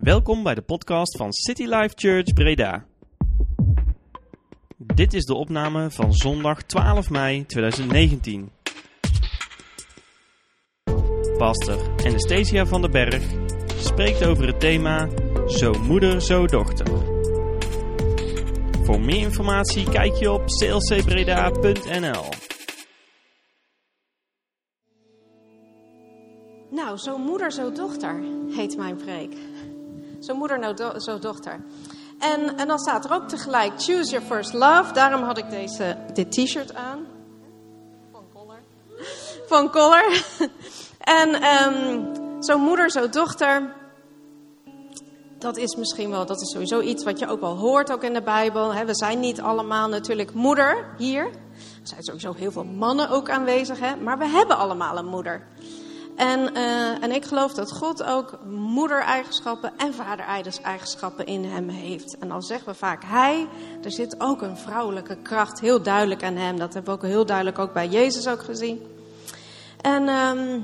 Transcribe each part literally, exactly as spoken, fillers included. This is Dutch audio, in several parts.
Welkom bij de podcast van City Life Church Breda. Dit is de opname van zondag twaalf mei tweeduizend negentien. Pastor Anastasia van den Berg spreekt over het thema Zo moeder, zo dochter. Voor meer informatie kijk je op c l c breda punt n l. Nou, zo moeder, zo dochter heet mijn preek. Zo moeder, nou do- zo dochter. En, en dan staat er ook tegelijk, choose your first love. Daarom had ik deze, dit t-shirt aan. Van Collar. Van Collar. En um, zo moeder, zo dochter. Dat is misschien wel, dat is sowieso iets wat je ook wel hoort ook in de Bijbel. Hè. We zijn niet allemaal natuurlijk moeder hier. Er zijn sowieso heel veel mannen ook aanwezig, hè. Maar we hebben allemaal een moeder. En, uh, en ik geloof dat God ook moedereigenschappen en vadereigenschappen in hem heeft. En al zeggen we vaak hij, er zit ook een vrouwelijke kracht heel duidelijk aan hem. Dat hebben we ook heel duidelijk ook bij Jezus ook gezien. En um,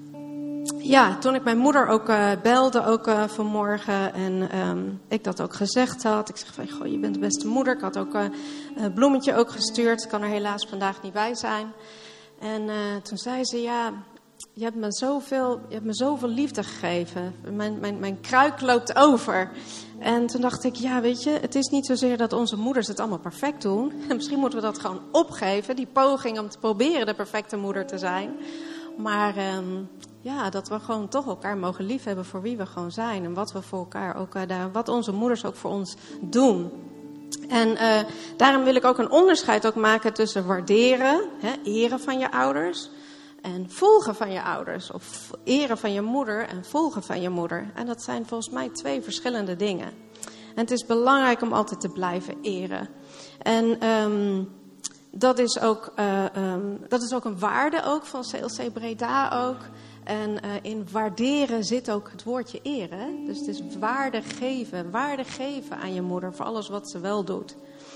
ja, toen ik mijn moeder ook uh, belde, ook uh, vanmorgen, en um, ik dat ook gezegd had. Ik zeg van, goh, je bent de beste moeder. Ik had ook uh, een bloemetje ook gestuurd. Ik kan er helaas vandaag niet bij zijn. En uh, toen zei ze, ja... Je hebt me zoveel, je hebt me zoveel liefde gegeven. Mijn, mijn, mijn kruik loopt over. En toen dacht ik, ja, weet je, het is niet zozeer dat onze moeders het allemaal perfect doen. Misschien moeten we dat gewoon opgeven, die poging om te proberen de perfecte moeder te zijn. Maar um, ja, dat we gewoon toch elkaar mogen liefhebben voor wie we gewoon zijn. En wat we voor elkaar ook, uh, wat onze moeders ook voor ons doen. En uh, daarom wil ik ook een onderscheid ook maken tussen waarderen, hè, eren van je ouders... En volgen van je ouders, of eren van je moeder en volgen van je moeder. En dat zijn volgens mij twee verschillende dingen. En het is belangrijk om altijd te blijven eren. En um, dat, is ook, uh, um, dat is ook een waarde ook van C L C Breda ook. En uh, in waarderen zit ook het woordje eren. Dus het is waarde geven, waarde geven aan je moeder voor alles wat ze wel doet.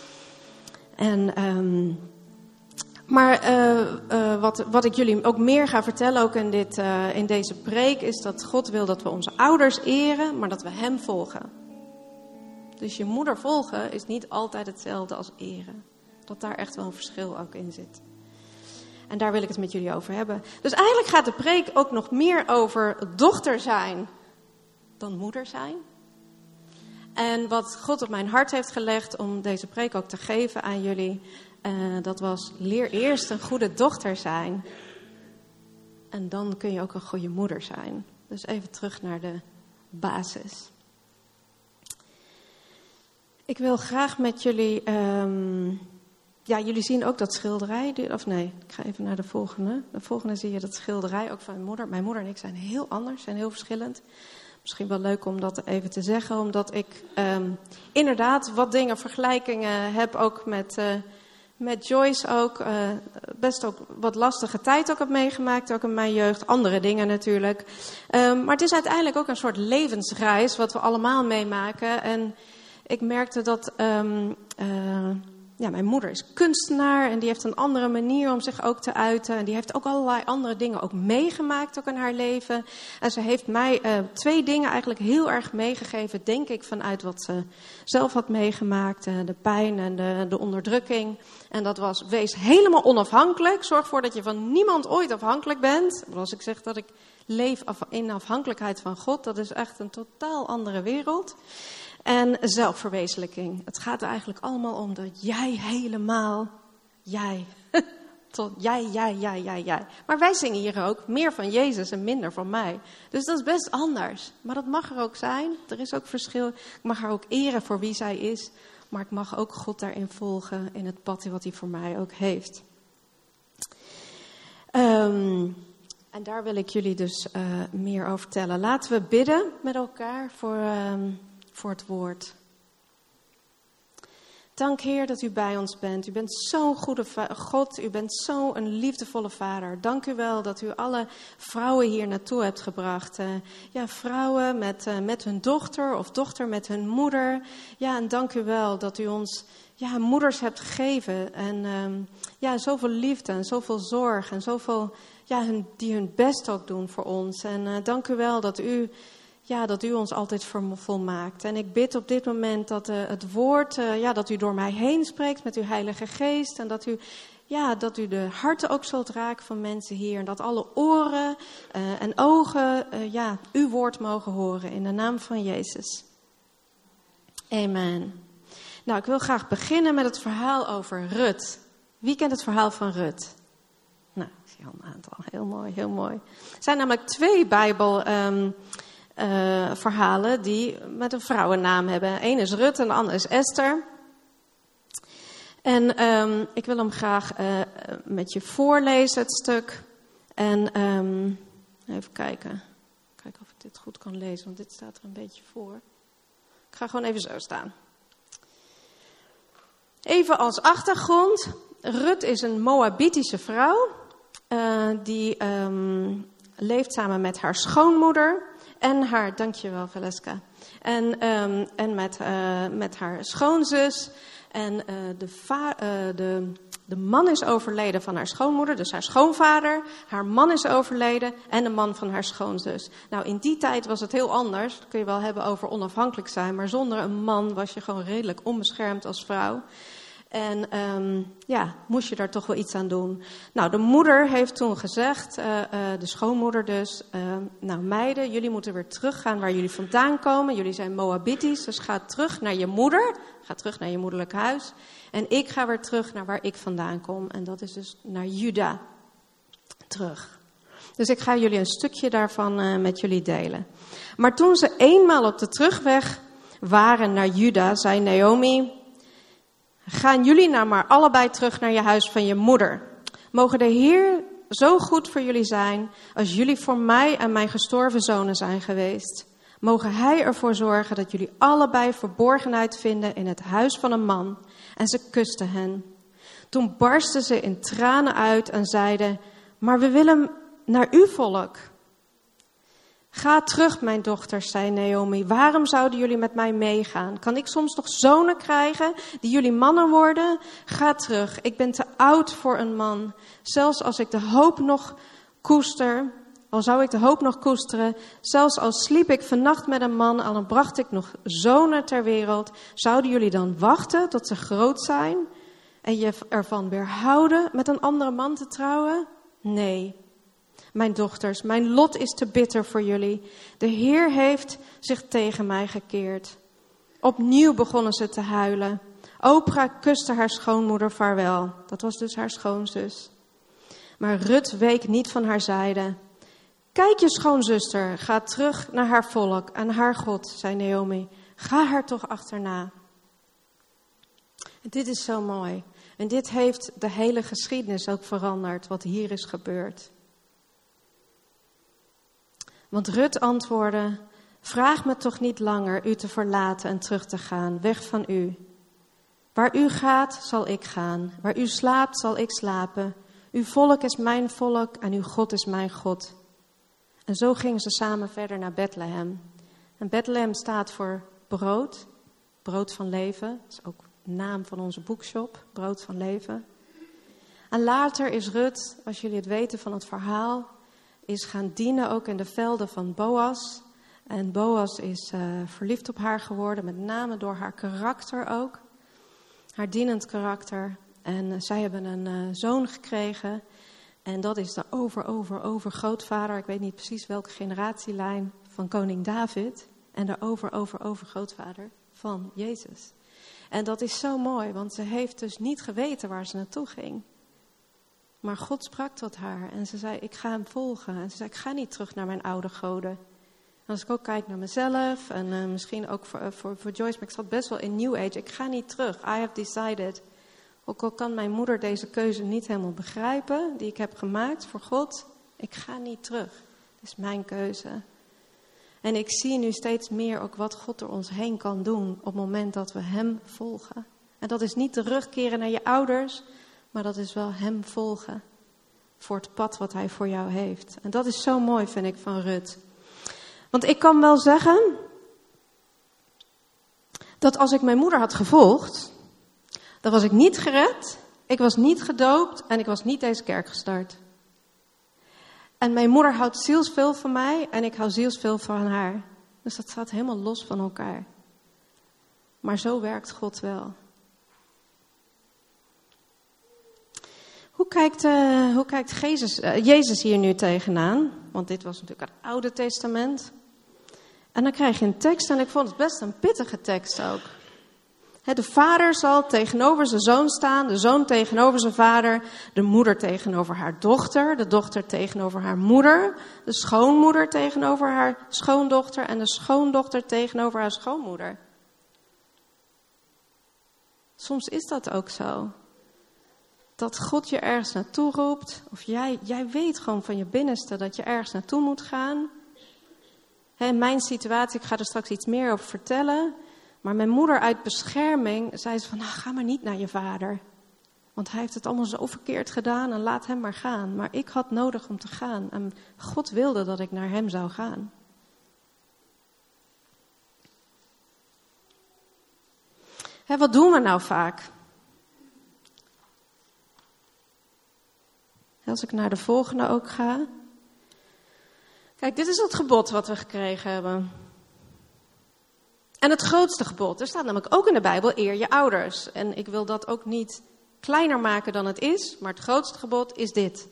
En... Um, Maar uh, uh, wat, wat ik jullie ook meer ga vertellen, ook in, dit, uh, in deze preek, is dat God wil dat we onze ouders eren, maar dat we hem volgen. Dus je moeder volgen is niet altijd hetzelfde als eren. Dat daar echt wel een verschil ook in zit. En daar wil ik het met jullie over hebben. Dus eigenlijk gaat de preek ook nog meer over dochter zijn dan moeder zijn. En wat God op mijn hart heeft gelegd om deze preek ook te geven aan jullie... Uh, dat was, leer eerst een goede dochter zijn. En dan kun je ook een goede moeder zijn. Dus even terug naar de basis. Ik wil graag met jullie... Um, ja, jullie zien ook dat schilderij. Of nee, ik ga even naar de volgende. De volgende zie je dat schilderij ook van mijn moeder. Mijn moeder en ik zijn heel anders, zijn heel verschillend. Misschien wel leuk om dat even te zeggen. Omdat ik um, inderdaad wat dingen, vergelijkingen heb ook met... Uh, Met Joyce ook, uh, best ook wat lastige tijd ook heb meegemaakt, ook in mijn jeugd. Andere dingen natuurlijk. Um, maar het is uiteindelijk ook een soort levensreis wat we allemaal meemaken. En ik merkte dat, um, uh, ja, mijn moeder is kunstenaar en die heeft een andere manier om zich ook te uiten. En die heeft ook allerlei andere dingen ook meegemaakt ook in haar leven. En ze heeft mij uh, twee dingen eigenlijk heel erg meegegeven, denk ik, vanuit wat ze zelf had meegemaakt. Uh, de pijn en de, de onderdrukking. En dat was, wees helemaal onafhankelijk. Zorg ervoor dat je van niemand ooit afhankelijk bent. Als ik zeg dat ik leef in afhankelijkheid van God, dat is echt een totaal andere wereld. En zelfverwezenlijking. Het gaat er eigenlijk allemaal om dat jij helemaal, jij, tot jij, jij, jij, jij, jij. Maar wij zingen hier ook meer van Jezus en minder van mij. Dus dat is best anders. Maar dat mag er ook zijn. Er is ook verschil. Ik mag haar ook eren voor wie zij is. Maar ik mag ook God daarin volgen in het pad wat hij voor mij ook heeft. Um, en daar wil ik jullie dus uh, meer over vertellen. Laten we bidden met elkaar voor... Um, voor het woord. Dank Heer dat u bij ons bent. U bent zo'n goede va- God. U bent zo'n liefdevolle vader. Dank u wel dat u alle vrouwen hier naartoe hebt gebracht. Uh, ja, vrouwen met, uh, met hun dochter of dochter met hun moeder. Ja, en dank u wel dat u ons ja, moeders hebt gegeven. En um, ja, zoveel liefde en zoveel zorg en zoveel ja, hun, die hun best ook doen voor ons. En uh, dank u wel dat u ja, dat u ons altijd volmaakt. En ik bid op dit moment dat uh, het woord, uh, ja, dat u door mij heen spreekt met uw Heilige Geest. En dat u, ja, dat u de harten ook zult raken van mensen hier. En dat alle oren uh, en ogen, uh, ja, uw woord mogen horen. In de naam van Jezus. Amen. Nou, ik wil graag beginnen met het verhaal over Rut. Wie kent het verhaal van Rut? Nou, ik zie al een aantal. Heel mooi, heel mooi. Er zijn namelijk twee Bijbel... Um, Uh, verhalen die met een vrouwennaam hebben. Eén is Rut en de ander is Esther. En um, ik wil hem graag uh, met je voorlezen, het stuk. En um, even kijken. Kijken of ik dit goed kan lezen, want dit staat er een beetje voor. Ik ga gewoon even zo staan. Even als achtergrond. Rut is een Moabitische vrouw. Uh, die um, leeft samen met haar schoonmoeder. En haar, dankjewel Valeska. En, um, en met, uh, met haar schoonzus. En uh, de, va- uh, de, de man is overleden van haar schoonmoeder, dus haar schoonvader. Haar man is overleden en de man van haar schoonzus. Nou, in die tijd was het heel anders. Dat kun je wel hebben over onafhankelijk zijn. Maar zonder een man was je gewoon redelijk onbeschermd als vrouw. En um, ja, moest je daar toch wel iets aan doen. Nou, de moeder heeft toen gezegd, uh, uh, de schoonmoeder dus... Uh, nou meiden, jullie moeten weer teruggaan waar jullie vandaan komen. Jullie zijn Moabitisch, dus ga terug naar je moeder. Ga terug naar je moederlijk huis. En ik ga weer terug naar waar ik vandaan kom. En dat is dus naar Juda terug. Dus ik ga jullie een stukje daarvan uh, met jullie delen. Maar toen ze eenmaal op de terugweg waren naar Juda, zei Naomi... Gaan jullie nou maar allebei terug naar je huis van je moeder. Mogen de Heer zo goed voor jullie zijn als jullie voor mij en mijn gestorven zonen zijn geweest. Mogen Hij ervoor zorgen dat jullie allebei verborgenheid vinden in het huis van een man. En ze kusten hen. Toen barsten ze in tranen uit en zeiden, maar we willen naar uw volk. Ga terug, mijn dochters, zei Naomi. Waarom zouden jullie met mij meegaan? Kan ik soms nog zonen krijgen die jullie mannen worden? Ga terug, ik ben te oud voor een man. Zelfs als ik de hoop nog koester, al zou ik de hoop nog koesteren, zelfs al sliep ik vannacht met een man, al dan bracht ik nog zonen ter wereld, zouden jullie dan wachten tot ze groot zijn en je ervan weerhouden met een andere man te trouwen? Nee. Mijn dochters, mijn lot is te bitter voor jullie. De Heer heeft zich tegen mij gekeerd. Opnieuw begonnen ze te huilen. Oprah kuste haar schoonmoeder vaarwel. Dat was dus haar schoonzus. Maar Rut week niet van haar zijde. Kijk, je schoonzuster gaat terug naar haar volk en haar God, zei Naomi. Ga haar toch achterna. En dit is zo mooi. En dit heeft de hele geschiedenis ook veranderd, wat hier is gebeurd. Want Rut antwoordde, vraag me toch niet langer u te verlaten en terug te gaan, weg van u. Waar u gaat, zal ik gaan. Waar u slaapt, zal ik slapen. Uw volk is mijn volk en uw God is mijn God. En zo gingen ze samen verder naar Bethlehem. En Bethlehem staat voor brood, brood van leven. Dat is ook de naam van onze boekshop, brood van leven. En later is Rut, als jullie het weten van het verhaal, is gaan dienen ook in de velden van Boas. En Boas is uh, verliefd op haar geworden, met name door haar karakter ook. Haar dienend karakter. En uh, zij hebben een uh, zoon gekregen. En dat is de over, over, over grootvader. Ik weet niet precies welke generatielijn van koning David. En de over, over, over grootvader van Jezus. En dat is zo mooi, want ze heeft dus niet geweten waar ze naartoe ging. Maar God sprak tot haar en ze zei, ik ga hem volgen. En ze zei, ik ga niet terug naar mijn oude goden. En als ik ook kijk naar mezelf en uh, misschien ook voor, voor, voor Joyce, maar ik zat best wel in New Age. Ik ga niet terug. I have decided. Ook al kan mijn moeder deze keuze niet helemaal begrijpen, die ik heb gemaakt voor God. Ik ga niet terug. Het is mijn keuze. En ik zie nu steeds meer ook wat God door ons heen kan doen op het moment dat we hem volgen. En dat is niet terugkeren naar je ouders, maar dat is wel hem volgen voor het pad wat hij voor jou heeft. En dat is zo mooi, vind ik, van Rut. Want ik kan wel zeggen dat als ik mijn moeder had gevolgd, dan was ik niet gered, ik was niet gedoopt en ik was niet deze kerk gestart. En mijn moeder houdt zielsveel van mij en ik hou zielsveel van haar. Dus dat staat helemaal los van elkaar. Maar zo werkt God wel. Hoe kijkt, uh, hoe kijkt Jezus, uh, Jezus hier nu tegenaan? Want dit was natuurlijk het Oude Testament. En dan krijg je een tekst, en ik vond het best een pittige tekst ook. He, de vader zal tegenover zijn zoon staan, de zoon tegenover zijn vader, de moeder tegenover haar dochter, de dochter tegenover haar moeder, de schoonmoeder tegenover haar schoondochter en de schoondochter tegenover haar schoonmoeder. Soms is dat ook zo. Dat God je ergens naartoe roept, of jij, jij weet gewoon van je binnenste dat je ergens naartoe moet gaan. He, in mijn situatie, ik ga er straks iets meer over vertellen. Maar mijn moeder uit bescherming zei ze van, nou, ga maar niet naar je vader. Want hij heeft het allemaal zo verkeerd gedaan en laat hem maar gaan. Maar ik had nodig om te gaan. En God wilde dat ik naar hem zou gaan. He, wat doen we nou vaak? Als ik naar de volgende ook ga. Kijk, dit is het gebod wat we gekregen hebben. En het grootste gebod, er staat namelijk ook in de Bijbel, eer je ouders. En ik wil dat ook niet kleiner maken dan het is, maar het grootste gebod is dit.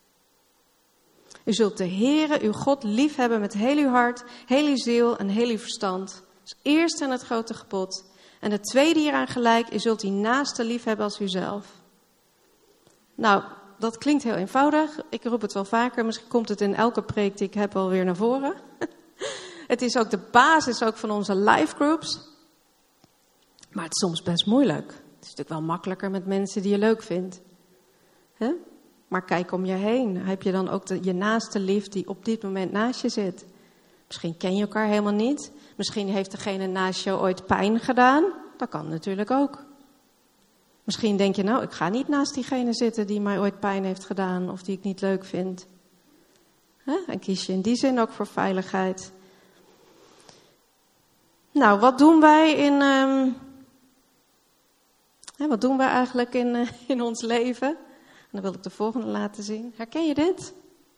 U zult de Heere, uw God, lief hebben met heel uw hart, heel uw ziel en heel uw verstand. Dat is eerst en het grote gebod. En het tweede hieraan gelijk, u zult die naaste lief hebben als uzelf. Nou, dat klinkt heel eenvoudig. Ik roep het wel vaker, misschien komt het in elke preek die ik heb alweer naar voren. Het is ook de basis ook van onze life groups. Maar het is soms best moeilijk. Het is natuurlijk wel makkelijker met mensen die je leuk vindt. He? Maar kijk om je heen. Heb je dan ook de, je naaste lief die op dit moment naast je zit? Misschien ken je elkaar helemaal niet. Misschien heeft degene naast je ooit pijn gedaan. Dat kan natuurlijk ook. Misschien denk je, nou, ik ga niet naast diegene zitten die mij ooit pijn heeft gedaan of die ik niet leuk vind. He? En kies je in die zin ook voor veiligheid. Nou, wat doen wij in, um, hè, wat doen wij eigenlijk in, uh, in ons leven? En dan wil ik de volgende laten zien. Herken je dit?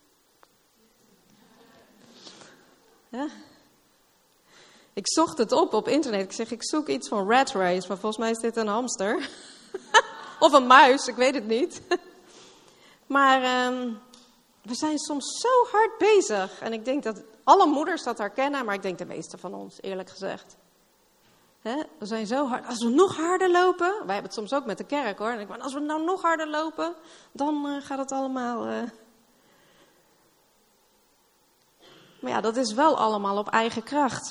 Ja. Ik zocht het op op internet. Ik zeg, ik zoek iets van rat race, maar volgens mij is dit een hamster. Of een muis, ik weet het niet. Maar um, we zijn soms zo hard bezig. En ik denk dat alle moeders dat herkennen, maar ik denk de meeste van ons, eerlijk gezegd. He, we zijn zo hard. Als we nog harder lopen, wij hebben het soms ook met de kerk hoor. En ik denk, als we nou nog harder lopen, dan uh, gaat het allemaal. Uh... Maar ja, dat is wel allemaal op eigen kracht.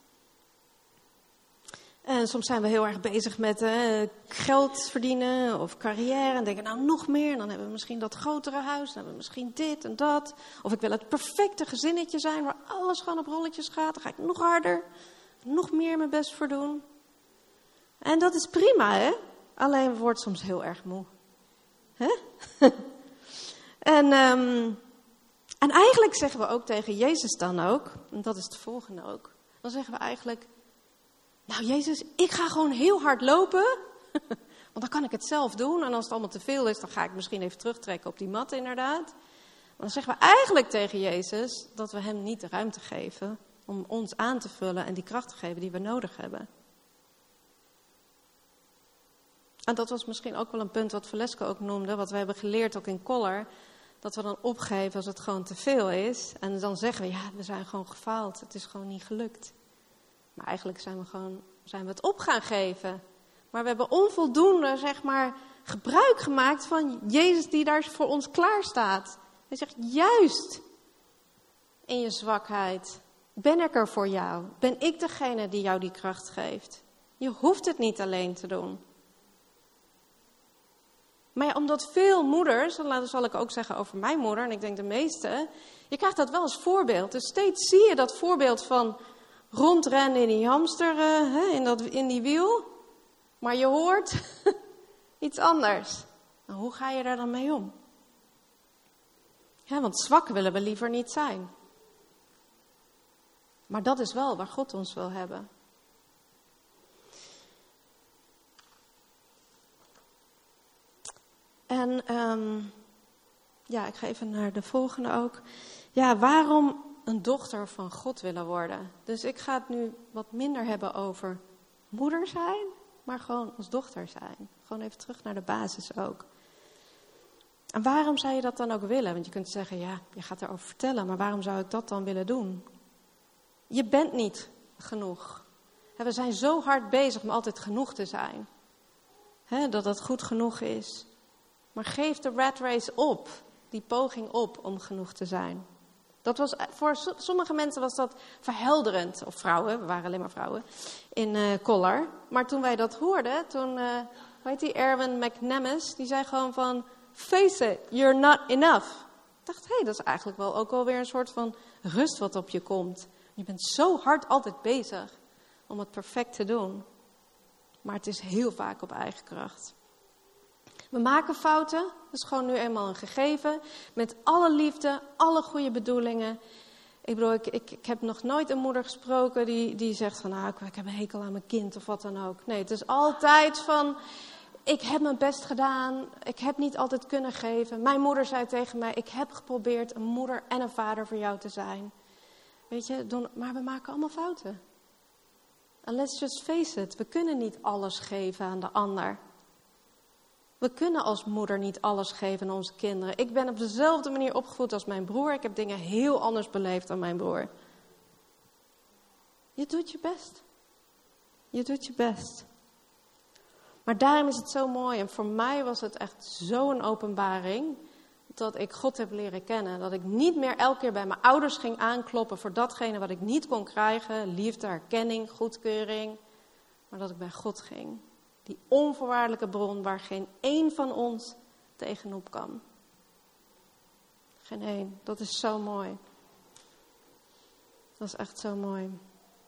En soms zijn we heel erg bezig met uh, geld verdienen of carrière. En denken, nou nog meer. En dan hebben we misschien dat grotere huis. Dan hebben we misschien dit en dat. Of ik wil het perfecte gezinnetje zijn waar alles gewoon op rolletjes gaat. Dan ga ik nog harder, nog meer mijn best voor doen. En dat is prima, hè. Alleen we worden soms heel erg moe. Hè? en, um, en eigenlijk zeggen we ook tegen Jezus dan ook. En dat is het volgende ook. Dan zeggen we eigenlijk, nou Jezus, ik ga gewoon heel hard lopen. Want dan kan ik het zelf doen. En als het allemaal te veel is, dan ga ik misschien even terugtrekken op die mat inderdaad. Maar dan zeggen we eigenlijk tegen Jezus dat we hem niet de ruimte geven om ons aan te vullen en die kracht te geven die we nodig hebben. En dat was misschien ook wel een punt wat Valeska ook noemde, wat we hebben geleerd ook in Koller. Dat we dan opgeven als het gewoon te veel is. En dan zeggen we, ja, we zijn gewoon gefaald. Het is gewoon niet gelukt. Maar eigenlijk zijn we gewoon, zijn we het op gaan geven. Maar we hebben onvoldoende, zeg maar, gebruik gemaakt van Jezus die daar voor ons klaar staat. Hij zegt, juist in je zwakheid ben ik er voor jou. Ben ik degene die jou die kracht geeft. Je hoeft het niet alleen te doen. Maar ja, omdat veel moeders, dan zal ik ook zeggen over mijn moeder, en ik denk de meeste, je krijgt dat wel als voorbeeld. Dus steeds zie je dat voorbeeld van rondrennen in die hamster, uh, in, dat, in die wiel. Maar je hoort iets anders. Nou, hoe ga je daar dan mee om? Ja, want zwak willen we liever niet zijn. Maar dat is wel waar God ons wil hebben. En um, ja, ik ga even naar de volgende ook. Ja, waarom, een dochter van God willen worden. Dus ik ga het nu wat minder hebben over moeder zijn, maar gewoon als dochter zijn. Gewoon even terug naar de basis ook. En waarom zou je dat dan ook willen? Want je kunt zeggen, ja, je gaat erover vertellen, maar waarom zou ik dat dan willen doen? Je bent niet genoeg. We zijn zo hard bezig om altijd genoeg te zijn. He, dat het goed genoeg is. Maar geef de rat race op. Die poging op om genoeg te zijn. Dat was, voor sommige mensen was dat verhelderend. Of vrouwen, we waren alleen maar vrouwen. In uh, Collar. Maar toen wij dat hoorden, toen, uh, hoe heet die, Erwin McNamara, die zei gewoon van, face it, you're not enough. Ik dacht, hé, hey, dat is eigenlijk wel ook alweer een soort van rust wat op je komt. Je bent zo hard altijd bezig om het perfect te doen. Maar het is heel vaak op eigen kracht. We maken fouten, dat is gewoon nu eenmaal een gegeven. Met alle liefde, alle goede bedoelingen. Ik bedoel, ik, ik, ik heb nog nooit een moeder gesproken die, die zegt van, nou, ik, ik heb een hekel aan mijn kind of wat dan ook. Nee, het is altijd van, ik heb mijn best gedaan, ik heb niet altijd kunnen geven. Mijn moeder zei tegen mij, ik heb geprobeerd een moeder en een vader voor jou te zijn. Weet je, doen, maar we maken allemaal fouten. And let's just face it, we kunnen niet alles geven aan de ander. We kunnen als moeder niet alles geven aan onze kinderen. Ik ben op dezelfde manier opgevoed als mijn broer. Ik heb dingen heel anders beleefd dan mijn broer. Je doet je best. Je doet je best. Maar daarom is het zo mooi. En voor mij was het echt zo'n openbaring dat ik God heb leren kennen. Dat ik niet meer elke keer bij mijn ouders ging aankloppen voor datgene wat ik niet kon krijgen. Liefde, erkenning, goedkeuring. Maar dat ik bij God ging. Die onvoorwaardelijke bron waar geen één van ons tegenop kan. Geen één. Dat is zo mooi. Dat is echt zo mooi.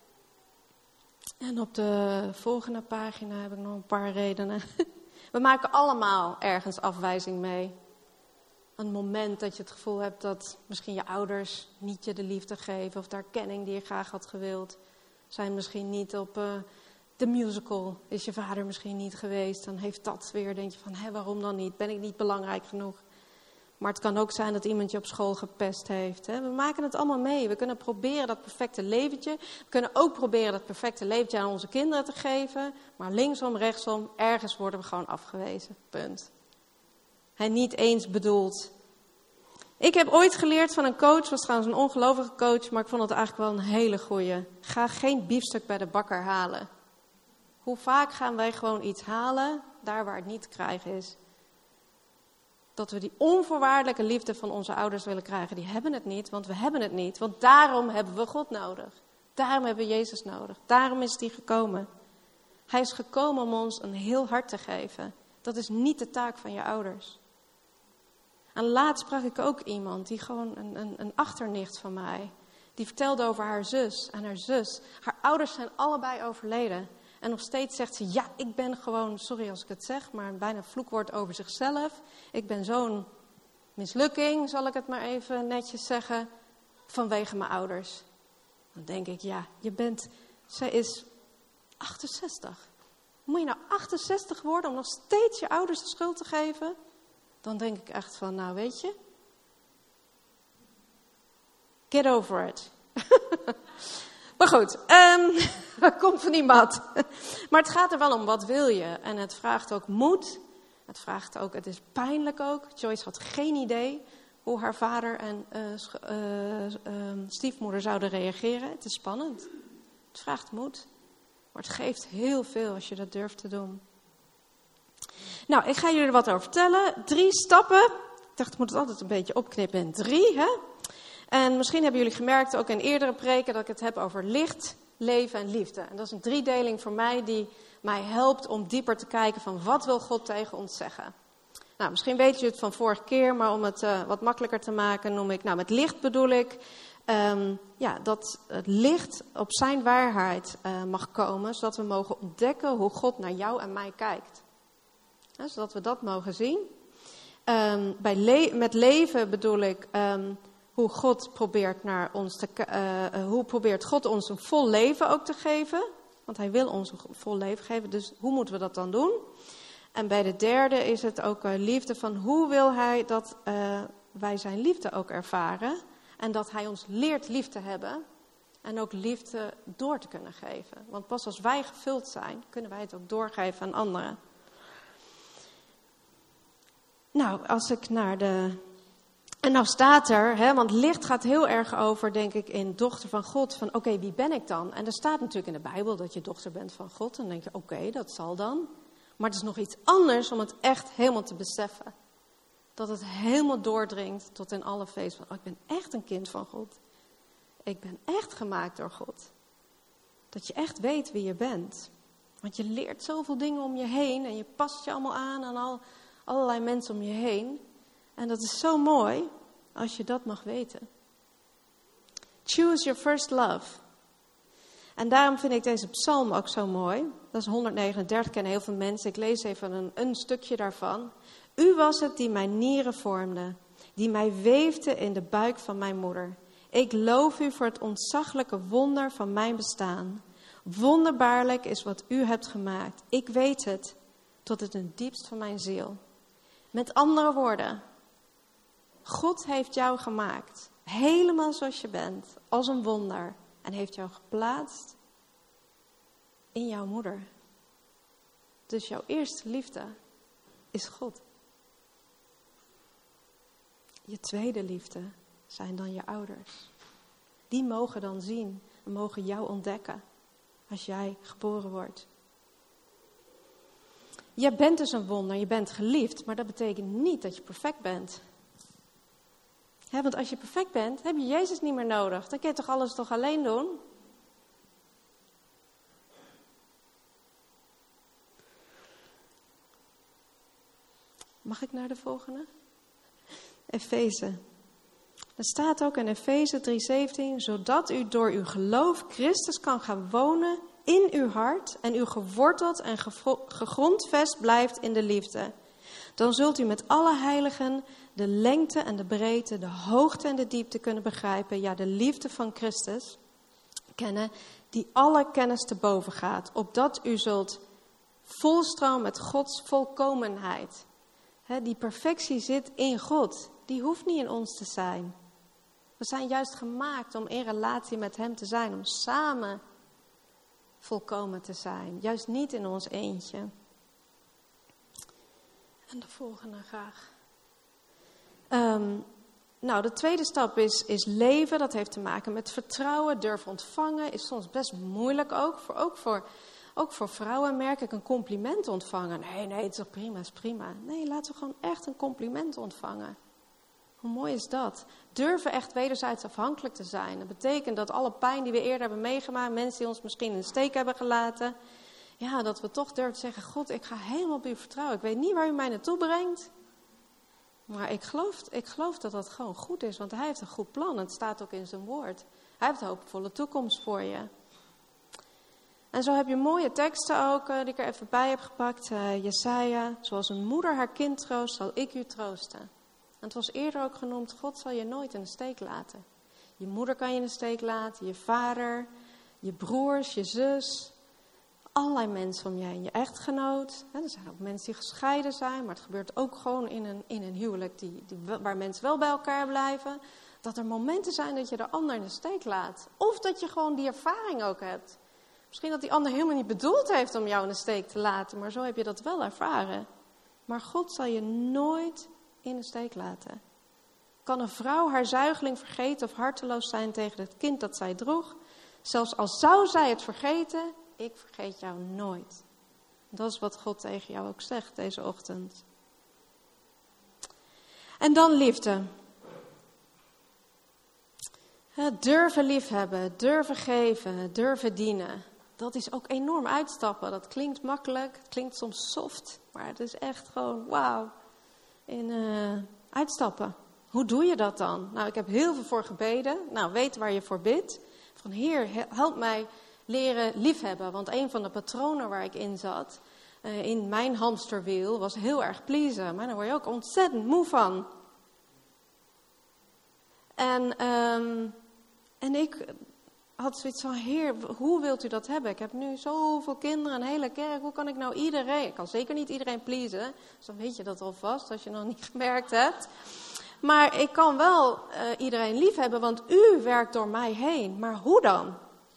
En op de volgende pagina heb ik nog een paar redenen. We maken allemaal ergens afwijzing mee. Een moment dat je het gevoel hebt dat misschien je ouders niet je de liefde geven. Of de erkenning die je graag had gewild. Zijn misschien niet op uh, de musical. Is je vader misschien niet geweest. Dan heeft dat weer, denk je van, hé, waarom dan niet? Ben ik niet belangrijk genoeg? Maar het kan ook zijn dat iemand je op school gepest heeft. Hè? We maken het allemaal mee. We kunnen proberen dat perfecte leventje. We kunnen ook proberen dat perfecte leventje aan onze kinderen te geven. Maar linksom, rechtsom, ergens worden we gewoon afgewezen. Punt. Hij niet eens bedoeld. Ik heb ooit geleerd van een coach, was trouwens een ongelovige coach, maar ik vond het eigenlijk wel een hele goeie. Ga geen biefstuk bij de bakker halen. Hoe vaak gaan wij gewoon iets halen, daar waar het niet te krijgen is. Dat we die onvoorwaardelijke liefde van onze ouders willen krijgen, die hebben het niet, want we hebben het niet. Want daarom hebben we God nodig. Daarom hebben we Jezus nodig. Daarom is hij gekomen. Hij is gekomen om ons een heel hart te geven. Dat is niet de taak van je ouders. En laatst sprak ik ook iemand, die gewoon een, een, een achternicht van mij. Die vertelde over haar zus en haar zus. Haar ouders zijn allebei overleden. En nog steeds zegt ze, ja, ik ben gewoon, sorry als ik het zeg, maar bijna een vloekwoord over zichzelf. Ik ben zo'n mislukking, zal ik het maar even netjes zeggen, vanwege mijn ouders. Dan denk ik, ja, je bent, zij is achtenzestig. Moet je nou achtenzestig worden om nog steeds je ouders de schuld te geven? Dan denk ik echt van, nou weet je, get over it. Maar goed, um, komt van die mat. Maar het gaat er wel om, wat wil je? En het vraagt ook moed. Het vraagt ook, het is pijnlijk ook. Joyce had geen idee hoe haar vader en uh, sch- uh, uh, stiefmoeder zouden reageren. Het is spannend. Het vraagt moed. Maar het geeft heel veel als je dat durft te doen. Nou, ik ga jullie er wat over vertellen. Drie stappen. Ik dacht, ik moet het altijd een beetje opknippen in drie, hè? En misschien hebben jullie gemerkt, ook in eerdere preken, dat ik het heb over licht, leven en liefde. En dat is een driedeling voor mij die mij helpt om dieper te kijken van wat wil God tegen ons zeggen. Nou, misschien weet je het van vorige keer, maar om het uh, wat makkelijker te maken noem ik, nou met licht bedoel ik, um, ja, dat het licht op zijn waarheid uh, mag komen, zodat we mogen ontdekken hoe God naar jou en mij kijkt. Ja, zodat we dat mogen zien. Um, bij le- met leven bedoel ik um, hoe God probeert naar ons te, uh, hoe probeert God ons een vol leven ook te geven. Want hij wil ons een vol leven geven. Dus hoe moeten we dat dan doen? En bij de derde is het ook uh, liefde van hoe wil hij dat uh, wij zijn liefde ook ervaren. En dat hij ons leert lief te hebben. En ook liefde door te kunnen geven. Want pas als wij gevuld zijn, kunnen wij het ook doorgeven aan anderen. Nou, als ik naar de... En nou staat er, hè, want licht gaat heel erg over, denk ik, in dochter van God. Van oké, okay, wie ben ik dan? En er staat natuurlijk in de Bijbel dat je dochter bent van God. En dan denk je, oké, okay, dat zal dan. Maar het is nog iets anders om het echt helemaal te beseffen. Dat het helemaal doordringt tot in alle feest van, oh, ik ben echt een kind van God. Ik ben echt gemaakt door God. Dat je echt weet wie je bent. Want je leert zoveel dingen om je heen en je past je allemaal aan aan al, allerlei mensen om je heen. En dat is zo mooi als je dat mag weten. Choose your first love. En daarom vind ik deze psalm ook zo mooi. Dat is honderdnegenendertig, kennen heel veel mensen. Ik lees even een, een stukje daarvan. U was het die mijn nieren vormde, die mij weefde in de buik van mijn moeder. Ik loof u voor het ontzaglijke wonder van mijn bestaan. Wonderbaarlijk is wat u hebt gemaakt. Ik weet het tot het een diepst van mijn ziel. Met andere woorden, God heeft jou gemaakt, helemaal zoals je bent, als een wonder. En heeft jou geplaatst in jouw moeder. Dus jouw eerste liefde is God. Je tweede liefde zijn dan je ouders. Die mogen dan zien en mogen jou ontdekken als jij geboren wordt. Je bent dus een wonder, je bent geliefd, maar dat betekent niet dat je perfect bent. He, want als je perfect bent, heb je Jezus niet meer nodig. Dan kun je toch alles toch alleen doen? Mag ik naar de volgende? Efeze. Er staat ook in Efeze drie zeventien, zodat u door uw geloof Christus kan gaan wonen in uw hart en u geworteld en gegrondvest blijft in de liefde. Dan zult u met alle heiligen de lengte en de breedte, de hoogte en de diepte kunnen begrijpen. Ja, de liefde van Christus kennen, die alle kennis te boven gaat. Opdat u zult volstromen met Gods volkomenheid. He, die perfectie zit in God. Die hoeft niet in ons te zijn. We zijn juist gemaakt om in relatie met hem te zijn. Om samen volkomen te zijn. Juist niet in ons eentje. En de volgende graag. Um, nou, de tweede stap is, is leven. Dat heeft te maken met vertrouwen. Durven ontvangen is soms best moeilijk ook. Voor, ook, voor, ook voor vrouwen merk ik een compliment ontvangen. Nee, nee, het is toch prima, het is prima. Nee, laten we gewoon echt een compliment ontvangen. Hoe mooi is dat? Durven echt wederzijds afhankelijk te zijn. Dat betekent dat alle pijn die we eerder hebben meegemaakt, mensen die ons misschien in de steek hebben gelaten, ja, dat we toch durven te zeggen, God, ik ga helemaal op u vertrouwen. Ik weet niet waar u mij naartoe brengt. Maar ik geloof, ik geloof dat dat gewoon goed is, want hij heeft een goed plan. Het staat ook in zijn woord. Hij heeft een hoopvolle toekomst voor je. En zo heb je mooie teksten ook, uh, die ik er even bij heb gepakt. Uh, Jesaja, zoals een moeder haar kind troost, zal ik u troosten. En het was eerder ook genoemd, God zal je nooit in de steek laten. Je moeder kan je in de steek laten, je vader, je broers, je zus. Allerlei mensen om je heen, je echtgenoot. Hè, er zijn ook mensen die gescheiden zijn, maar het gebeurt ook gewoon in een, in een huwelijk die, die, waar mensen wel bij elkaar blijven. Dat er momenten zijn dat je de ander in de steek laat. Of dat je gewoon die ervaring ook hebt. Misschien dat die ander helemaal niet bedoeld heeft om jou in de steek te laten, maar zo heb je dat wel ervaren. Maar God zal je nooit in de steek laten. Kan een vrouw haar zuigeling vergeten of harteloos zijn tegen het kind dat zij droeg? Zelfs al zou zij het vergeten, ik vergeet jou nooit. Dat is wat God tegen jou ook zegt deze ochtend. En dan liefde. Durven liefhebben, durven geven, durven dienen. Dat is ook enorm uitstappen. Dat klinkt makkelijk, het klinkt soms soft, maar het is echt gewoon wauw. In uh, uitstappen. Hoe doe je dat dan? Nou, ik heb heel veel voor gebeden. Nou, weet waar je voor bidt. Van Heer, help mij leren liefhebben. Want een van de patronen waar ik in zat, uh, in mijn hamsterwiel, was heel erg pleasen. Maar daar word je ook ontzettend moe van. En, um, en ik had zoiets van, Heer, hoe wilt u dat hebben? Ik heb nu zoveel kinderen, een hele kerk. Hoe kan ik nou iedereen? Ik kan zeker niet iedereen pleasen. Dus dan weet je dat alvast, als je nog niet gemerkt hebt. Maar ik kan wel uh, iedereen lief hebben, want u werkt door mij heen. Maar hoe dan?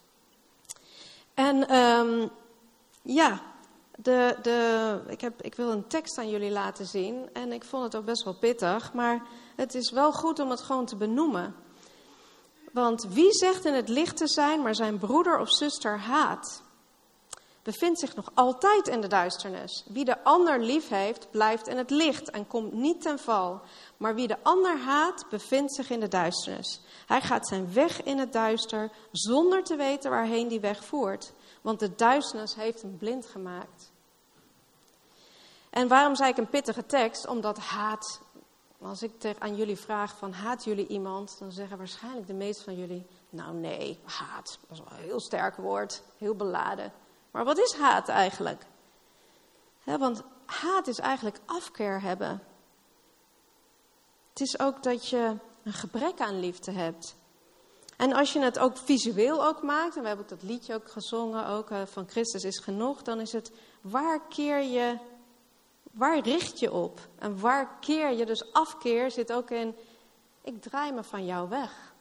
En um, ja, de, de, ik, heb, ik wil een tekst aan jullie laten zien. En ik vond het ook best wel pittig. Maar het is wel goed om het gewoon te benoemen. Want wie zegt in het licht te zijn, maar zijn broeder of zuster haat, bevindt zich nog altijd in de duisternis. Wie de ander lief heeft, blijft in het licht en komt niet ten val. Maar wie de ander haat, bevindt zich in de duisternis. Hij gaat zijn weg in het duister, zonder te weten waarheen die weg voert. Want de duisternis heeft hem blind gemaakt. En waarom zei ik een pittige tekst? Omdat haat, als ik aan jullie vraag van haat jullie iemand, dan zeggen waarschijnlijk de meesten van jullie, nou nee, haat, dat is wel een heel sterk woord, heel beladen. Maar wat is haat eigenlijk? He, want haat is eigenlijk afkeer hebben. Het is ook dat je een gebrek aan liefde hebt. En als je het ook visueel ook maakt, en we hebben ook dat liedje ook gezongen, ook uh, van Christus is genoeg, dan is het waar keer je, waar richt je op? En waar keer je, dus afkeer zit ook in, ik draai me van jou weg.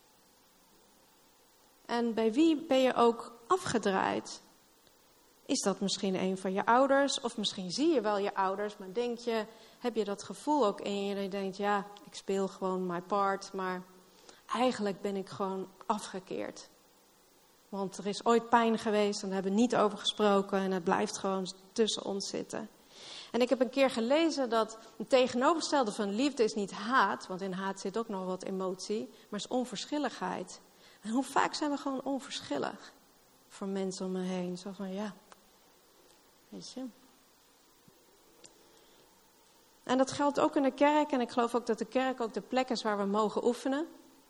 En bij wie ben je ook afgedraaid? Is dat misschien een van je ouders? Of misschien zie je wel je ouders, maar denk je, heb je dat gevoel ook in je? Dat je denkt, ja, ik speel gewoon my part, maar eigenlijk ben ik gewoon afgekeerd. Want er is ooit pijn geweest en daar hebben we niet over gesproken en het blijft gewoon tussen ons zitten. En ik heb een keer gelezen dat het tegenovergestelde van liefde is niet haat, want in haat zit ook nog wat emotie, maar is onverschilligheid. En hoe vaak zijn we gewoon onverschillig voor mensen om me heen? Zo van, ja, weet je. En dat geldt ook in de kerk. En ik geloof ook dat de kerk ook de plek is waar we mogen oefenen.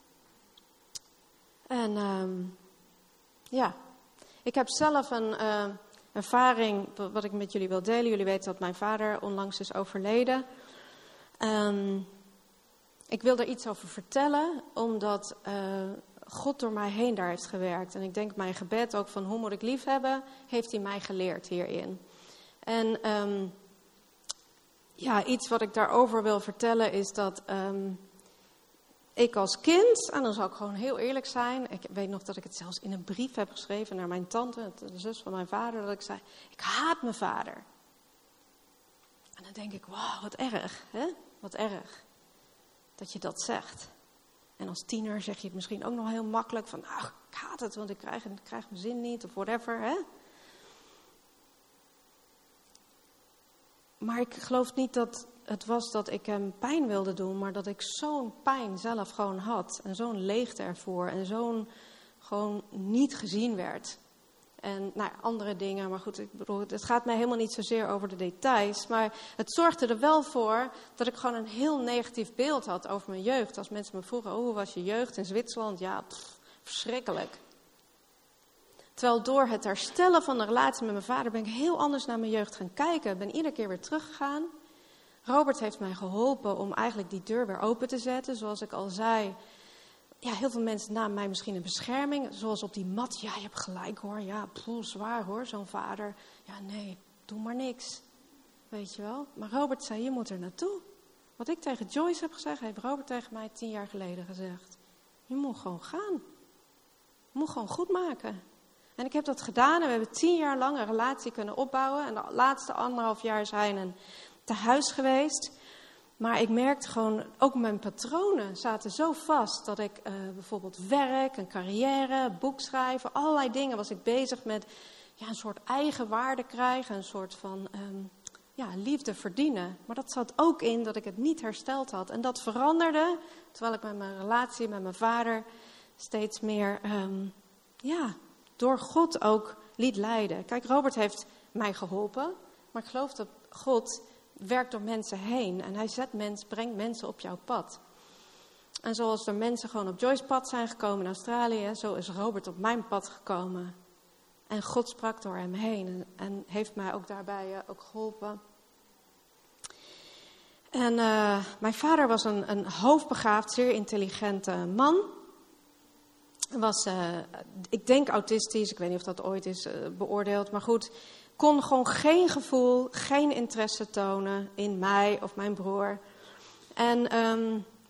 En um, ja, ik heb zelf een uh, ervaring wat ik met jullie wil delen. Jullie weten dat mijn vader onlangs is overleden. Um, ik wil er iets over vertellen, omdat uh, God door mij heen daar heeft gewerkt. En ik denk mijn gebed ook van hoe moet ik lief hebben, heeft hij mij geleerd hierin. En um, ja, iets wat ik daarover wil vertellen is dat um, ik als kind, en dan zal ik gewoon heel eerlijk zijn, ik weet nog dat ik het zelfs in een brief heb geschreven naar mijn tante, de zus van mijn vader, dat ik zei, ik haat mijn vader. En dan denk ik, wauw, wat erg, hè? Wat erg dat je dat zegt. En als tiener zeg je het misschien ook nog heel makkelijk van, nou, ik haat het, want ik krijg, ik krijg mijn zin niet, of whatever, hè. Maar ik geloof niet dat het was dat ik hem pijn wilde doen, maar dat ik zo'n pijn zelf gewoon had. En zo'n leegte ervoor. En zo'n gewoon niet gezien werd. En nou ja, andere dingen, maar goed, ik bedoel, het gaat mij helemaal niet zozeer over de details. Maar het zorgde er wel voor dat ik gewoon een heel negatief beeld had over mijn jeugd. Als mensen me vroegen, oh, hoe was je jeugd in Zwitserland? Ja, pff, verschrikkelijk. Terwijl door het herstellen van de relatie met mijn vader ben ik heel anders naar mijn jeugd gaan kijken. Ik ben iedere keer weer teruggegaan. Robert heeft mij geholpen om eigenlijk die deur weer open te zetten. Zoals ik al zei, ja, heel veel mensen namen mij misschien een bescherming. Zoals op die mat, ja, je hebt gelijk hoor. Ja, poeh, zwaar hoor, zo'n vader. Ja, nee, doe maar niks. Weet je wel. Maar Robert zei, je moet er naartoe. Wat ik tegen Joyce heb gezegd, heeft Robert tegen mij tien jaar geleden gezegd. Je moet gewoon gaan. Je moet gewoon goed maken. En ik heb dat gedaan en we hebben tien jaar lang een relatie kunnen opbouwen. En de laatste anderhalf jaar zijn een tehuis geweest. Maar ik merkte gewoon, ook mijn patronen zaten zo vast dat ik uh, bijvoorbeeld werk, een carrière, boek schrijven, allerlei dingen was ik bezig met ja, een soort eigen waarde krijgen, een soort van um, ja, liefde verdienen. Maar dat zat ook in dat ik het niet hersteld had. En dat veranderde terwijl ik met mijn relatie met mijn vader steeds meer um, ja, door God ook liet leiden. Kijk, Robert heeft mij geholpen, maar ik geloof dat God werkt door mensen heen. En hij zet mens, brengt mensen op jouw pad. En zoals er mensen gewoon op Joyce's pad zijn gekomen in Australië, zo is Robert op mijn pad gekomen. En God sprak door hem heen en, en heeft mij ook daarbij uh, ook geholpen. En uh, mijn vader was een, een hoogbegaafd, zeer intelligente man. Was, uh, ik denk autistisch, ik weet niet of dat ooit is uh, beoordeeld, maar goed, kon gewoon geen gevoel, geen interesse tonen in mij of mijn broer. En um,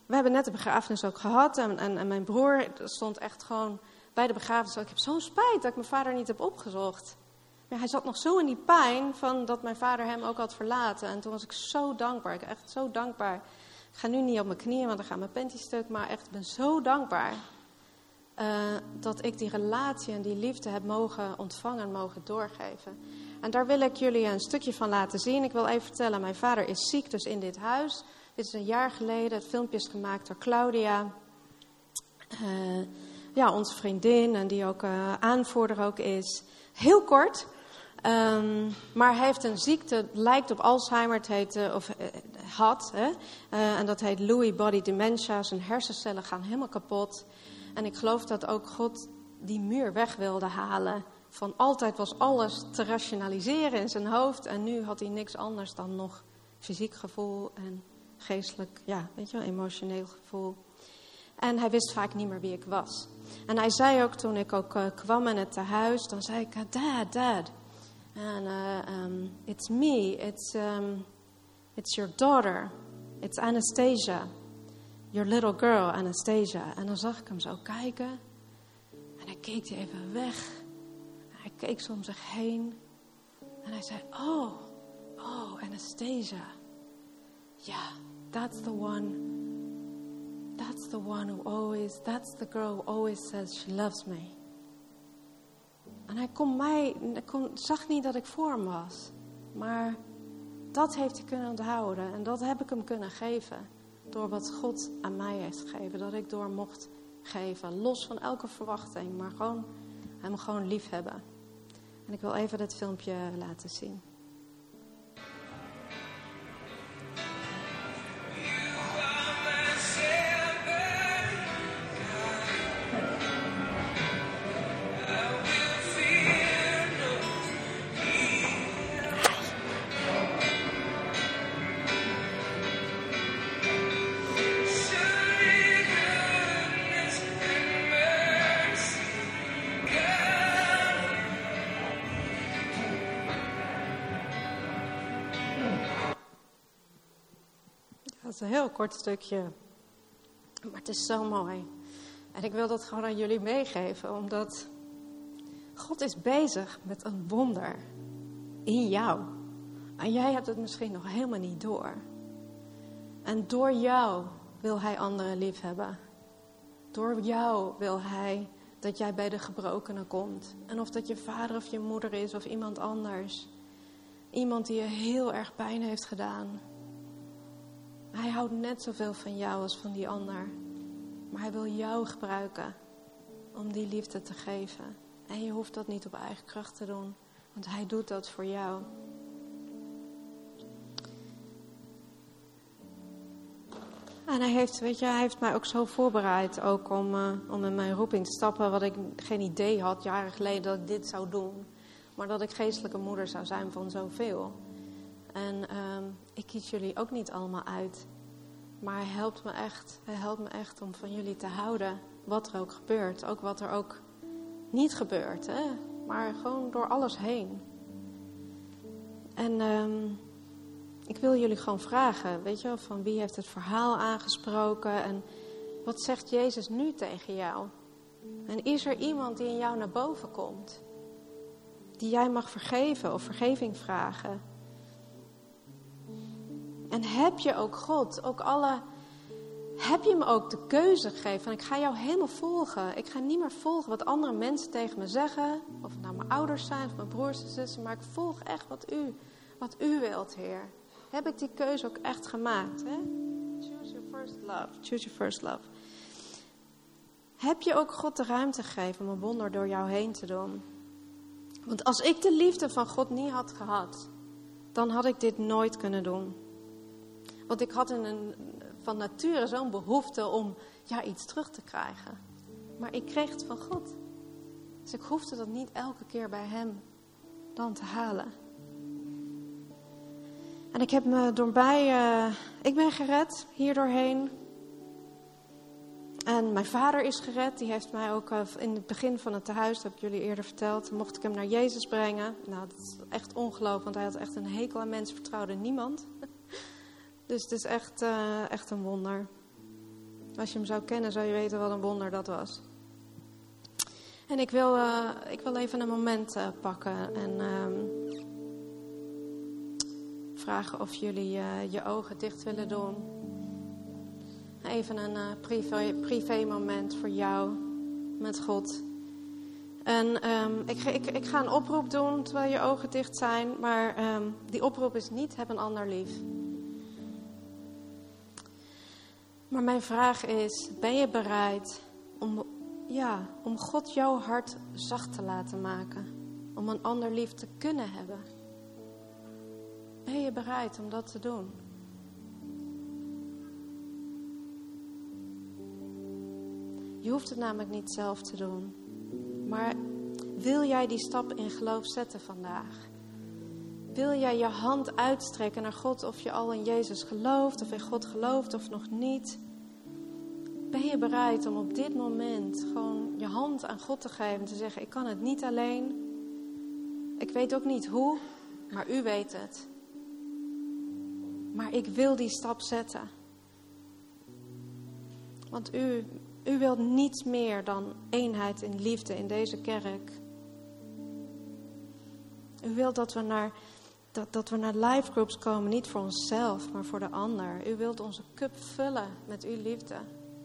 we hebben net de begrafenis ook gehad. En, en, en mijn broer stond echt gewoon bij de begrafenis. Ik heb zo'n spijt dat ik mijn vader niet heb opgezocht. Maar hij zat nog zo in die pijn van dat mijn vader hem ook had verlaten. En toen was ik zo dankbaar. Ik ben echt zo dankbaar. Ik ga nu niet op mijn knieën, want dan gaat mijn panty stuk. Maar echt, ik ben zo dankbaar uh, dat ik die relatie en die liefde heb mogen ontvangen en mogen doorgeven. En daar wil ik jullie een stukje van laten zien. Ik wil even vertellen, mijn vader is ziek, dus in dit huis. Dit is een jaar geleden. Het filmpje is gemaakt door Claudia. Uh, ja, onze vriendin en die ook uh, aanvoerder ook is. Heel kort. Um, maar hij heeft een ziekte, het lijkt op Alzheimer, het heet, uh, of uh, had. Hè? Uh, en dat heet Lewy body dementia. Zijn hersencellen gaan helemaal kapot. En ik geloof dat ook God die muur weg wilde halen. Van altijd was alles te rationaliseren in zijn hoofd. En nu had hij niks anders dan nog fysiek gevoel en geestelijk, ja, weet je wel, emotioneel gevoel. En hij wist vaak niet meer wie ik was. En hij zei ook toen ik ook uh, kwam in het tehuis, dan zei ik, dad, dad. En uh, um, it's me, it's, um, it's your daughter, it's Anastasia. Your little girl, Anastasia. En dan zag ik hem zo kijken. En hij keek die even weg. En hij keek zo om zich heen. En hij zei, oh, oh, Anastasia. Ja, yeah, that's the one. That's the one who always, that's the girl who always says she loves me. En hij kon mij, kon, zag niet dat ik voor hem was. Maar dat heeft hij kunnen onthouden. En dat heb ik hem kunnen geven. Door wat God aan mij heeft gegeven. Dat ik door mocht geven. Los van elke verwachting. Maar gewoon hem gewoon lief hebben. En ik wil even dit filmpje laten zien. Dat is een heel kort stukje, maar het is zo mooi. En ik wil dat gewoon aan jullie meegeven, omdat God is bezig met een wonder in jou. En jij hebt het misschien nog helemaal niet door. En door jou wil hij anderen lief hebben. Door jou wil hij dat jij bij de gebrokenen komt. En of dat je vader of je moeder is of iemand anders. Iemand die je heel erg pijn heeft gedaan. Hij houdt net zoveel van jou als van die ander. Maar hij wil jou gebruiken om die liefde te geven. En je hoeft dat niet op eigen kracht te doen. Want hij doet dat voor jou. En hij heeft, weet je, hij heeft mij ook zo voorbereid ook om, uh, om in mijn roeping te stappen. Wat ik geen idee had jaren geleden dat ik dit zou doen. Maar dat ik geestelijke moeder zou zijn van zoveel. En um, ik kies jullie ook niet allemaal uit. Maar hij helpt me echt. Hij helpt me echt om van jullie te houden. Wat er ook gebeurt. Ook wat er ook niet gebeurt. Hè? Maar gewoon door alles heen. En um, ik wil jullie gewoon vragen. Weet je wel, van wie heeft het verhaal aangesproken. En wat zegt Jezus nu tegen jou? En is er iemand die in jou naar boven komt? Die jij mag vergeven of vergeving vragen? En heb je ook God, ook alle, heb je me ook de keuze gegeven van ik ga jou helemaal volgen. Ik ga niet meer volgen wat andere mensen tegen me zeggen. Of het nou mijn ouders zijn of mijn broers en zussen. Maar ik volg echt wat u, wat u wilt, Heer. Heb ik die keuze ook echt gemaakt. Hè? Choose your first love. Choose your first love. Heb je ook God de ruimte gegeven om een wonder door jou heen te doen? Want als ik de liefde van God niet had gehad, dan had ik dit nooit kunnen doen. Want ik had in een, van nature zo'n behoefte om ja, iets terug te krijgen. Maar ik kreeg het van God. Dus ik hoefde dat niet elke keer bij hem dan te halen. En ik heb me doorbij, uh, ik ben gered hier doorheen. En mijn vader is gered. Die heeft mij ook uh, in het begin van het tehuis, dat heb ik jullie eerder verteld, mocht ik hem naar Jezus brengen. Nou, dat is echt ongelooflijk, want hij had echt een hekel aan mensen, vertrouwde niemand. Dus het is echt, uh, echt een wonder. Als je hem zou kennen, zou je weten wat een wonder dat was. En ik wil, uh, ik wil even een moment uh, pakken en uh, vragen of jullie uh, je ogen dicht willen doen. Even een uh, privé, privé moment voor jou met God. En um, ik, ik, ik ga een oproep doen terwijl je ogen dicht zijn. Maar um, die oproep is niet: heb een ander lief. Maar mijn vraag is: ben je bereid om, ja, om God jouw hart zacht te laten maken? Om een ander lief te kunnen hebben? Ben je bereid om dat te doen? Je hoeft het namelijk niet zelf te doen. Maar wil jij die stap in geloof zetten vandaag? Wil jij je hand uitstrekken naar God, of je al in Jezus gelooft, of in God gelooft of nog niet? Ben je bereid om op dit moment gewoon je hand aan God te geven en te zeggen: ik kan het niet alleen. Ik weet ook niet hoe, maar u weet het. Maar ik wil die stap zetten. Want u, u wilt niets meer dan eenheid in liefde in deze kerk. U wilt dat we naar, dat, dat we naar life groups komen, niet voor onszelf, maar voor de ander. U wilt onze cup vullen met uw liefde.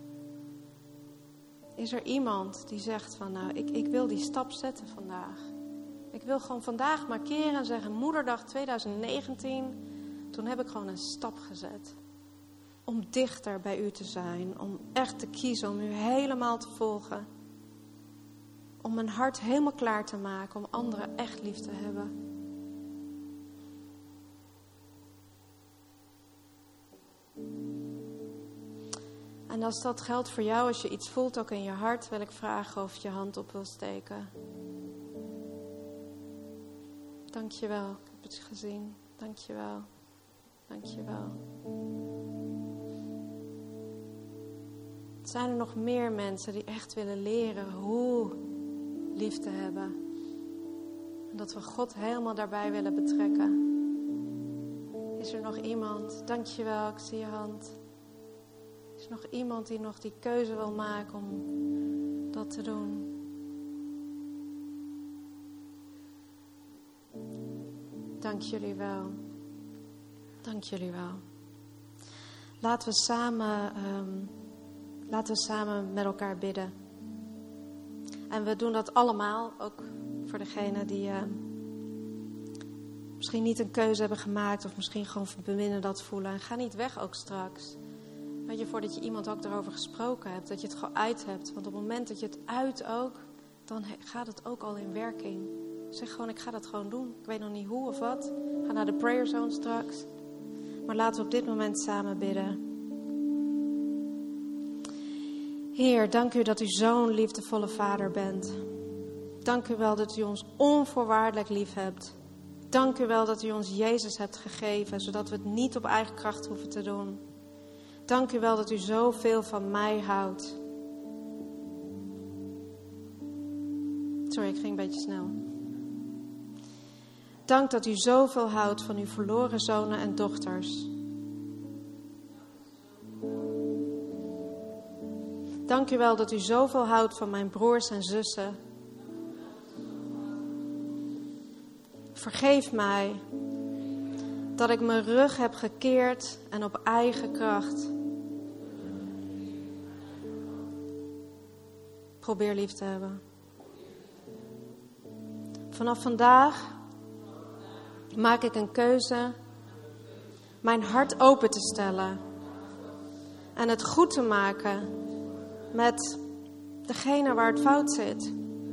Is er iemand die zegt van nou, ik, ik wil die stap zetten vandaag. Ik wil gewoon vandaag markeren en zeggen: Moederdag twintig negentien, toen heb ik gewoon een stap gezet. Om dichter bij u te zijn. Om echt te kiezen, om u helemaal te volgen. Om mijn hart helemaal klaar te maken, om anderen echt lief te hebben. En als dat geldt voor jou, als je iets voelt ook in je hart, wil ik vragen of je je hand op wil steken. Dank je wel, ik heb het gezien. Dank je wel. Dank je wel. Zijn er nog meer mensen die echt willen leren hoe lief te hebben? En dat we God helemaal daarbij willen betrekken. Is er nog iemand? Dank je wel, ik zie je hand. Is er nog iemand die nog die keuze wil maken om dat te doen? Dank jullie wel. Dank jullie wel. Laten we samen, um, laten we samen met elkaar bidden. En we doen dat allemaal, ook voor degenen die uh, misschien niet een keuze hebben gemaakt, of misschien gewoon beminnen dat voelen. En ga niet weg ook straks. Weet je, voordat je iemand ook erover gesproken hebt, dat je het gewoon uit hebt. Want op het moment dat je het uit ook, dan gaat het ook al in werking. Zeg gewoon: ik ga dat gewoon doen. Ik weet nog niet hoe of wat. Ga naar de prayer zone straks. Maar laten we op dit moment samen bidden. Heer, dank u dat u zo'n liefdevolle vader bent. Dank u wel dat u ons onvoorwaardelijk lief hebt. Dank u wel dat u ons Jezus hebt gegeven, zodat we het niet op eigen kracht hoeven te doen. Dank u wel dat u zoveel van mij houdt. Sorry, ik ging een beetje snel. Dank dat u zoveel houdt van uw verloren zonen en dochters. Dank u wel dat u zoveel houdt van mijn broers en zussen. Vergeef mij dat ik mijn rug heb gekeerd en op eigen kracht probeer lief te hebben. Vanaf vandaag maak ik een keuze mijn hart open te stellen en het goed te maken met degene waar het fout zit.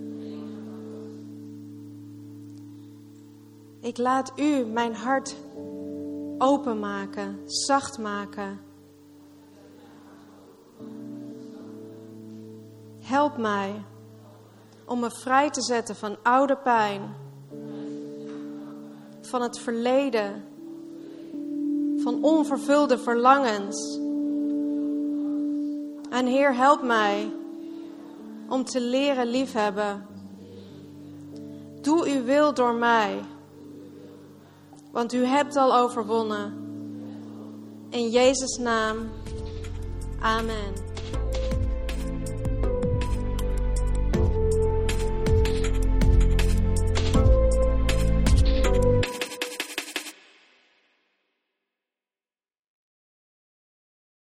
Ik laat u mijn hart openmaken, zacht maken. Help mij om me vrij te zetten van oude pijn, van het verleden, van onvervulde verlangens. En Heer, help mij om te leren liefhebben. Doe uw wil door mij, want u hebt al overwonnen. In Jezus' naam, amen.